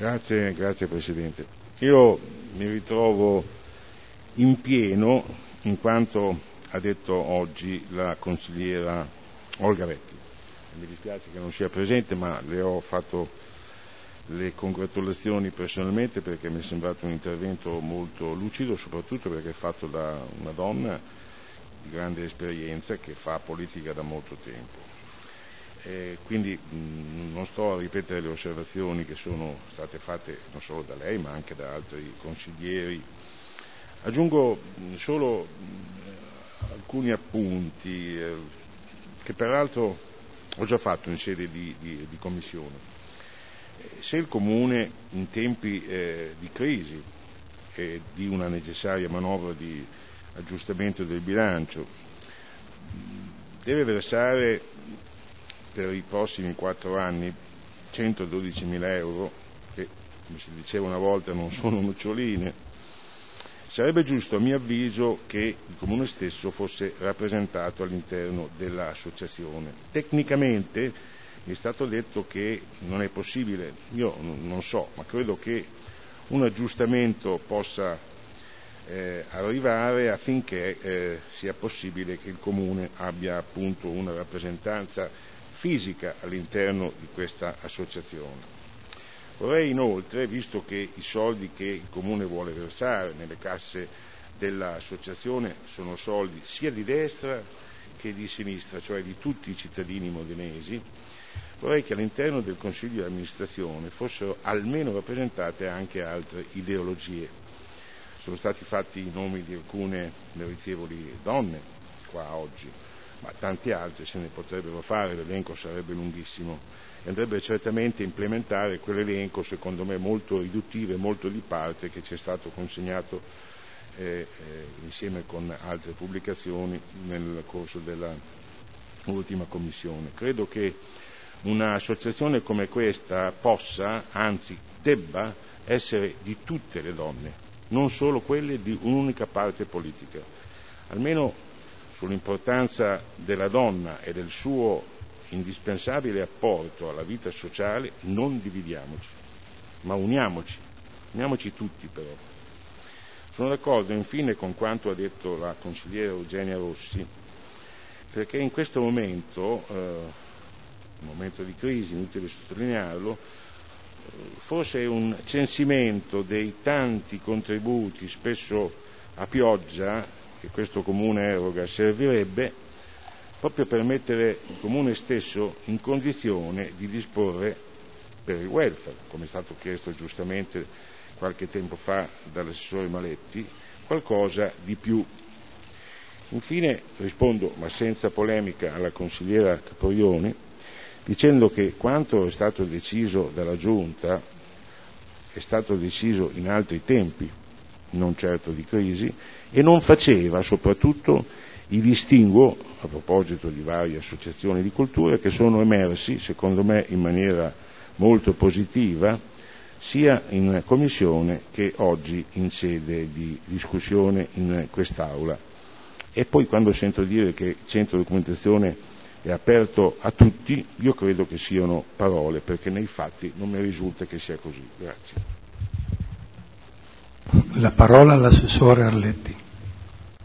Grazie Presidente. Io mi ritrovo in pieno in quanto ha detto oggi la consigliera Olga Letti. Mi dispiace che non sia presente, ma le ho fatto le congratulazioni personalmente perché mi è sembrato un intervento molto lucido, soprattutto perché è fatto da una donna di grande esperienza che fa politica da molto tempo. Quindi non sto a ripetere le osservazioni che sono state fatte non solo da lei ma anche da altri consiglieri. Aggiungo solo alcuni appunti che peraltro ho già fatto in sede di commissione. Se il Comune in tempi di crisi e di una necessaria manovra di aggiustamento del bilancio deve versare per i prossimi 4 anni 112.000 euro, che come si diceva una volta non sono noccioline, sarebbe giusto a mio avviso che il Comune stesso fosse rappresentato all'interno dell'associazione. Tecnicamente mi è stato detto che non è possibile, io non so, ma credo che un aggiustamento possa arrivare affinché sia possibile che il Comune abbia appunto una rappresentanza fisica all'interno di questa associazione. Vorrei inoltre, visto che i soldi che il Comune vuole versare nelle casse dell'associazione sono soldi sia di destra che di sinistra, cioè di tutti i cittadini modenesi, vorrei che all'interno del Consiglio di amministrazione fossero almeno rappresentate anche altre ideologie. Sono stati fatti i nomi di alcune meritevoli donne qua oggi, ma tanti altri se ne potrebbero fare, l'elenco sarebbe lunghissimo e andrebbe certamente implementare quell'elenco secondo me molto riduttivo e molto di parte che ci è stato consegnato insieme con altre pubblicazioni nel corso della ultima commissione. Credo che un'associazione come questa possa, anzi debba, essere di tutte le donne, non solo quelle di un'unica parte politica. Almeno sull'importanza della donna e del suo indispensabile apporto alla vita sociale non dividiamoci, ma uniamoci tutti però. Sono d'accordo infine con quanto ha detto la consigliera Eugenia Rossi, perché in questo momento, un momento di crisi, inutile sottolinearlo, forse un censimento dei tanti contributi, spesso a pioggia, che questo Comune eroga, servirebbe proprio per mettere il Comune stesso in condizione di disporre per il welfare, come è stato chiesto giustamente qualche tempo fa dall'assessore Maletti, qualcosa di più. Infine rispondo, ma senza polemica, alla consigliera Caporioni, dicendo che quanto è stato deciso dalla Giunta è stato deciso in altri tempi, non certo di crisi, e non faceva soprattutto i distinguo, a proposito di varie associazioni di cultura, che sono emersi, secondo me in maniera molto positiva, sia in commissione che oggi in sede di discussione in quest'Aula. E poi quando sento dire che il centro documentazione è aperto a tutti, io credo che siano parole, perché nei fatti non mi risulta che sia così. Grazie. La parola all'assessore Arletti.